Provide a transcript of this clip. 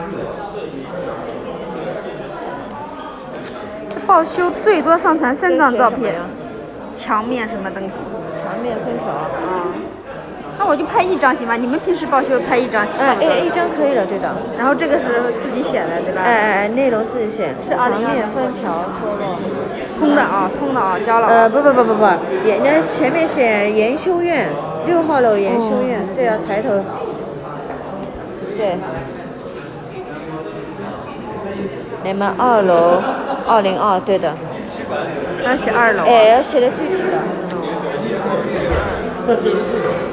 报修最多上传3张照片，墙面什么东西？ 墙面分手啊。 那我就拍1张行吗？你们平时报修拍1张？ 一张可以了，对的。 然后这个是自己写的，对吧？ 内容自己写。 是墙面分条脱落。 通的啊，交了。 不，那前面写研修院6号楼研修院，这要抬头。对。你们2楼202，对的。 那写2楼。 要写的具体的。